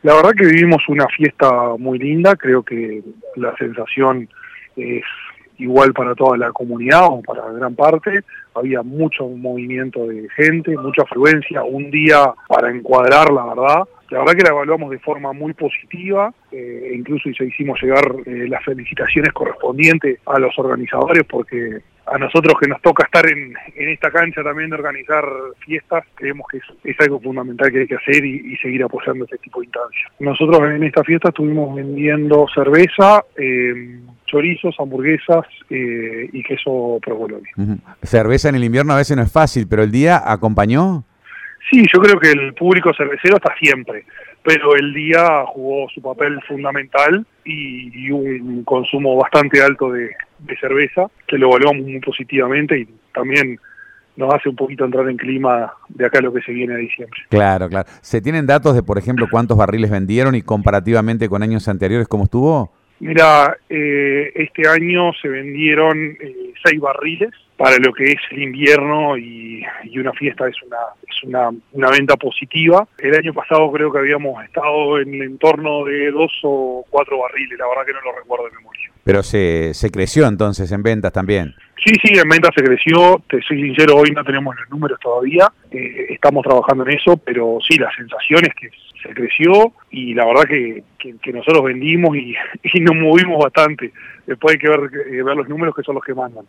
La verdad que vivimos una fiesta muy linda, creo que la sensación es igual para toda la comunidad o para gran parte. Había mucho movimiento de gente, mucha afluencia, un día para encuadrar, la verdad. La verdad que la evaluamos de forma muy positiva, incluso hicimos llegar las felicitaciones correspondientes a los organizadores, porque a nosotros que nos toca estar en esta cancha también de organizar fiestas, creemos que es algo fundamental que hay que hacer y seguir apoyando este tipo de instancias. Nosotros en esta fiesta estuvimos vendiendo cerveza, chorizos, hamburguesas y queso provolone. Cerveza en el invierno a veces no es fácil, pero el día acompañó. Sí, yo creo que el público cervecero está siempre, pero el día jugó su papel fundamental y un consumo bastante alto de cerveza, que lo evaluamos muy positivamente y también nos hace un poquito entrar en clima de acá lo que se viene a diciembre. Claro, claro. ¿Se tienen datos de, por ejemplo, cuántos barriles vendieron y comparativamente con años anteriores cómo estuvo? Mira, este año se vendieron 6 barriles para lo que es el invierno y una fiesta es una venta positiva. El año pasado creo que habíamos estado en el entorno de 2 o 4 barriles, la verdad que no lo recuerdo de memoria. Pero se creció entonces en ventas también. Sí, en ventas se creció, te soy sincero, hoy no tenemos los números todavía, estamos trabajando en eso, pero sí, la sensación es que se creció y la verdad que nosotros vendimos y nos movimos bastante. Después hay que ver los números que son los que mandan.